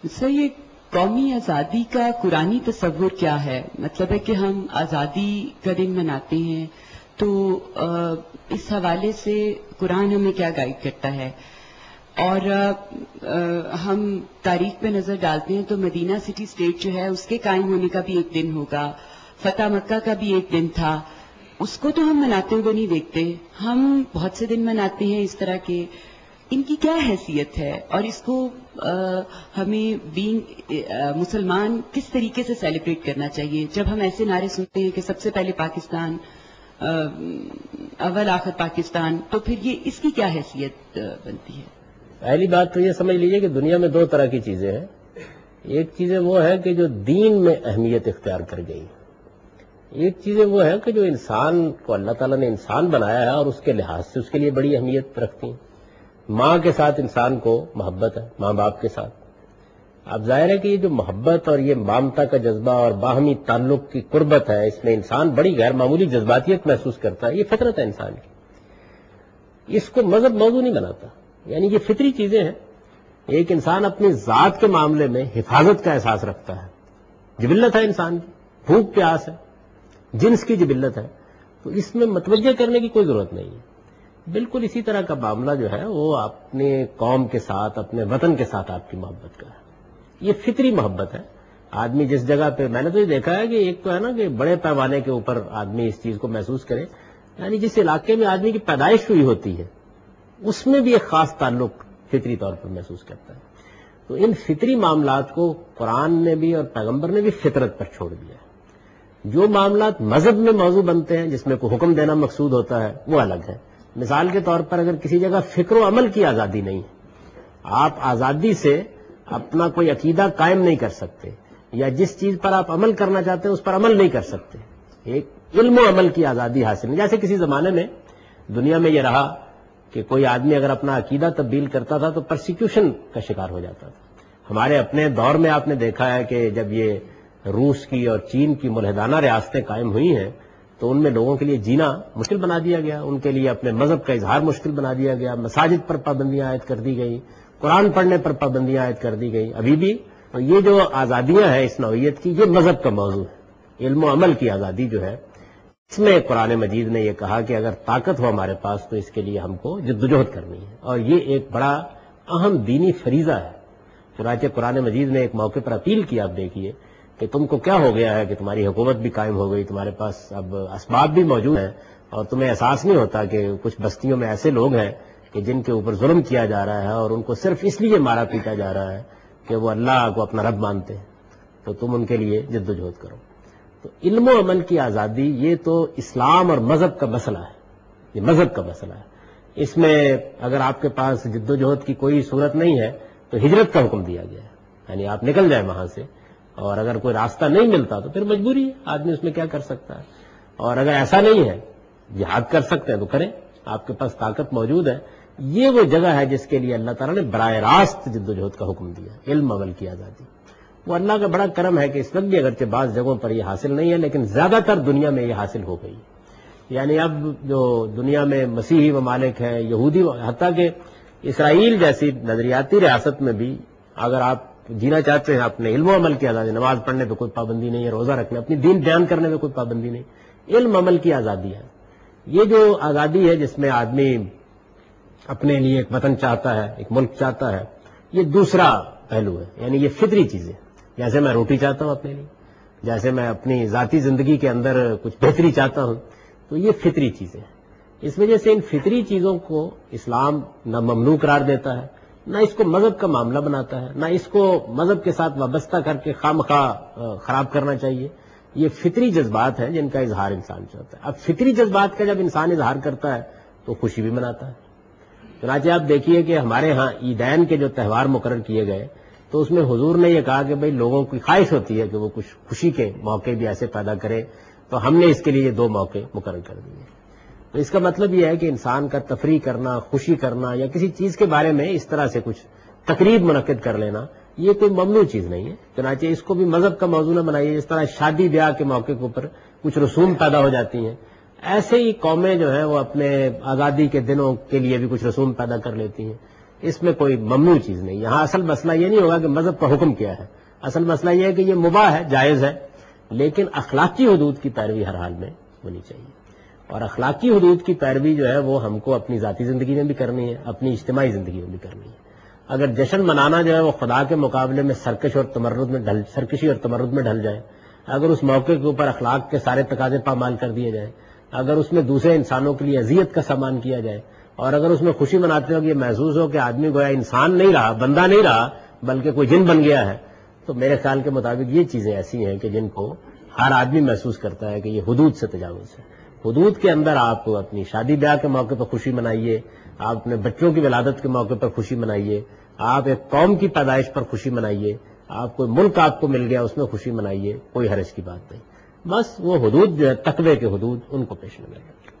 سر یہ قومی آزادی کا قرآنی تصور کیا ہے؟ مطلب ہے کہ ہم آزادی کا دن مناتے ہیں تو اس حوالے سے قرآن ہمیں کیا گائیڈ کرتا ہے؟ اور ہم تاریخ پہ نظر ڈالتے ہیں تو مدینہ سٹی اسٹیٹ جو ہے اس کے قائم ہونے کا بھی ایک دن ہوگا، فتح مکہ کا بھی ایک دن تھا، اس کو تو ہم مناتے ہوئے نہیں دیکھتے. ہم بہت سے دن مناتے ہیں اس طرح کے، ان کی کیا حیثیت ہے اور اس کو ہمیں بینگ مسلمان کس طریقے سے سیلیبریٹ کرنا چاہیے؟ جب ہم ایسے نعرے سنتے ہیں کہ سب سے پہلے پاکستان، اول آخر پاکستان، تو پھر یہ اس کی کیا حیثیت بنتی ہے؟ پہلی بات تو یہ سمجھ لیجئے کہ دنیا میں دو طرح کی چیزیں ہیں. ایک چیزیں وہ ہے کہ جو دین میں اہمیت اختیار کر گئی، ایک چیزیں وہ ہے کہ جو انسان کو اللہ تعالیٰ نے انسان بنایا ہے اور اس کے لحاظ سے اس کے لیے بڑی اہمیت رکھتی ہیں. ماں کے ساتھ انسان کو محبت ہے، ماں باپ کے ساتھ. اب ظاہر ہے کہ یہ جو محبت اور یہ مامتا کا جذبہ اور باہمی تعلق کی قربت ہے، اس میں انسان بڑی غیر معمولی جذباتیت محسوس کرتا ہے. یہ فطرت ہے انسان کی، اس کو مذہب موضوع نہیں بناتا. یعنی یہ فطری چیزیں ہیں. ایک انسان اپنی ذات کے معاملے میں حفاظت کا احساس رکھتا ہے، جبلت ہے انسان کی، بھوک پیاس ہے، جنس کی جبلت ہے، تو اس میں متوجہ کرنے کی کوئی ضرورت نہیں ہے. بالکل اسی طرح کا معاملہ جو ہے وہ اپنے قوم کے ساتھ، اپنے وطن کے ساتھ آپ کی محبت کا ہے. یہ فطری محبت ہے. آدمی جس جگہ پہ، میں نے تو یہ دیکھا ہے کہ ایک تو ہے نا کہ بڑے پیمانے کے اوپر آدمی اس چیز کو محسوس کرے، یعنی جس علاقے میں آدمی کی پیدائش ہوئی ہوتی ہے اس میں بھی ایک خاص تعلق فطری طور پر محسوس کرتا ہے. تو ان فطری معاملات کو قرآن نے بھی اور پیغمبر نے بھی فطرت پر چھوڑ دیا ہے. جو معاملات مذہب میں موضوع بنتے ہیں، جس میں کوئی حکم دینا مقصود ہوتا ہے، وہ الگ ہے. مثال کے طور پر اگر کسی جگہ فکر و عمل کی آزادی نہیں ہے، آپ آزادی سے اپنا کوئی عقیدہ قائم نہیں کر سکتے، یا جس چیز پر آپ عمل کرنا چاہتے ہیں اس پر عمل نہیں کر سکتے، ایک علم و عمل کی آزادی حاصل نہیں. جیسے کسی زمانے میں دنیا میں یہ رہا کہ کوئی آدمی اگر اپنا عقیدہ تبدیل کرتا تھا تو پرسیکیوشن کا شکار ہو جاتا تھا. ہمارے اپنے دور میں آپ نے دیکھا ہے کہ جب یہ روس کی اور چین کی ملحدانہ ریاستیں قائم ہوئی ہیں تو ان میں لوگوں کے لیے جینا مشکل بنا دیا گیا، ان کے لیے اپنے مذہب کا اظہار مشکل بنا دیا گیا. مساجد پر پابندیاں عائد کر دی گئی، قرآن پڑھنے پر پابندیاں عائد کر دی گئی. ابھی بھی یہ جو آزادیاں ہیں اس نوعیت کی، یہ مذہب کا موضوع ہے. علم و عمل کی آزادی جو ہے، اس میں قرآن مجید نے یہ کہا کہ اگر طاقت ہو ہمارے پاس تو اس کے لیے ہم کو جدوجہد کرنی ہے، اور یہ ایک بڑا اہم دینی فریضہ ہے. چنانچہ قرآن مجید نے ایک موقع پر اپیل کی، آپ دیکھیے کہ تم کو کیا ہو گیا ہے کہ تمہاری حکومت بھی قائم ہو گئی، تمہارے پاس اب اسباب بھی موجود ہیں، اور تمہیں احساس نہیں ہوتا کہ کچھ بستیوں میں ایسے لوگ ہیں کہ جن کے اوپر ظلم کیا جا رہا ہے اور ان کو صرف اس لیے مارا پیٹا جا رہا ہے کہ وہ اللہ کو اپنا رب مانتے ہیں، تو تم ان کے لیے جدوجہد کرو. تو علم و عمل کی آزادی یہ تو اسلام اور مذہب کا مسئلہ ہے، یہ مذہب کا مسئلہ ہے. اس میں اگر آپ کے پاس جدوجہد کی کوئی صورت نہیں ہے تو ہجرت کا حکم دیا گیا ہے، یعنی آپ نکل جائیں وہاں سے، اور اگر کوئی راستہ نہیں ملتا تو پھر مجبوری ہے، آدمی اس میں کیا کر سکتا ہے. اور اگر ایسا نہیں ہے، جہاد کر سکتے ہیں تو کریں، آپ کے پاس طاقت موجود ہے. یہ وہ جگہ ہے جس کے لیے اللہ تعالیٰ نے براہ راست جدوجہد کا حکم دیا، علم عمل کی آزادی. وہ اللہ کا بڑا کرم ہے کہ اس وقت بھی اگرچہ بعض جگہوں پر یہ حاصل نہیں ہے، لیکن زیادہ تر دنیا میں یہ حاصل ہو گئی. یعنی اب جو دنیا میں مسیحی ممالک ہیں، یہودی، حتیٰ کہ اسرائیل جیسی نظریاتی ریاست میں بھی اگر آپ جینا چاہتے ہیں اپنے علم و عمل کی آزادی، نماز پڑھنے پہ کوئی پابندی نہیں ہے، روزہ رکھنے، اپنی دین بیان کرنے میں کوئی پابندی نہیں، علم عمل کی آزادی ہے. یہ جو آزادی ہے جس میں آدمی اپنے لیے ایک وطن چاہتا ہے، ایک ملک چاہتا ہے، یہ دوسرا پہلو ہے. یعنی یہ فطری چیزیں، جیسے میں روٹی چاہتا ہوں اپنے لیے، جیسے میں اپنی ذاتی زندگی کے اندر کچھ بہتری چاہتا ہوں، تو یہ فطری چیزیں ہیں. اس وجہ سے ان فطری چیزوں کو اسلام نہ ممنوع قرار دیتا ہے، نہ اس کو مذہب کا معاملہ بناتا ہے، نہ اس کو مذہب کے ساتھ وابستہ کر کے خواہ خراب کرنا چاہیے. یہ فطری جذبات ہیں جن کا اظہار انسان چاہتا ہے. اب فطری جذبات کا جب انسان اظہار کرتا ہے تو خوشی بھی مناتا ہے. چنانچہ آپ دیکھیے کہ ہمارے ہاں عیدین کے جو تہوار مقرر کیے گئے تو اس میں حضور نے یہ کہا کہ بھئی لوگوں کی خواہش ہوتی ہے کہ وہ کچھ خوشی کے موقع بھی ایسے پیدا کرے، تو ہم نے اس کے لیے یہ 2 موقع مقرر کر دیے. تو اس کا مطلب یہ ہے کہ انسان کا تفریح کرنا، خوشی کرنا، یا کسی چیز کے بارے میں اس طرح سے کچھ تقریب منعقد کر لینا، یہ کوئی ممنوع چیز نہیں ہے. چنانچہ اس کو بھی مذہب کا موضوع نہ بنائیے. اس طرح شادی بیاہ کے موقع کے اوپر کچھ رسوم پیدا ہو جاتی ہیں، ایسے ہی قومیں جو ہیں وہ اپنے آزادی کے دنوں کے لیے بھی کچھ رسوم پیدا کر لیتی ہیں. اس میں کوئی ممنوع چیز نہیں. یہاں اصل مسئلہ یہ نہیں ہوگا کہ مذہب کا حکم کیا ہے، اصل مسئلہ یہ ہے کہ یہ مباح ہے، جائز ہے، لیکن اخلاقی حدود کی پیروی ہر حال میں ہونی چاہیے. اور اخلاقی حدود کی پیروی جو ہے وہ ہم کو اپنی ذاتی زندگی میں بھی کرنی ہے، اپنی اجتماعی زندگی میں بھی کرنی ہے. اگر جشن منانا جو ہے وہ خدا کے مقابلے میں سرکشی اور تمرد میں ڈھل جائے، اگر اس موقع کے اوپر اخلاق کے سارے تقاضے پامال کر دیے جائیں، اگر اس میں دوسرے انسانوں کے لیے اذیت کا سامان کیا جائے، اور اگر اس میں خوشی مناتے ہو کہ یہ محسوس ہو کہ آدمی گویا انسان نہیں رہا، بندہ نہیں رہا، بلکہ کوئی جن بن گیا ہے، تو میرے خیال کے مطابق یہ چیزیں ایسی ہیں کہ جن کو ہر آدمی محسوس کرتا ہے کہ یہ حدود سے تجاوز ہے. حدود کے اندر آپ اپنی شادی بیاہ کے موقع پر خوشی منائیے، آپ اپنے بچوں کی ولادت کے موقع پر خوشی منائیے، آپ ایک قوم کی پیدائش پر خوشی منائیے، آپ کوئی ملک آپ کو مل گیا اس میں خوشی منائیے، کوئی حرج کی بات نہیں. بس وہ حدود جو ہے تقوی کے حدود، ان کو پیش نظر رکھیں.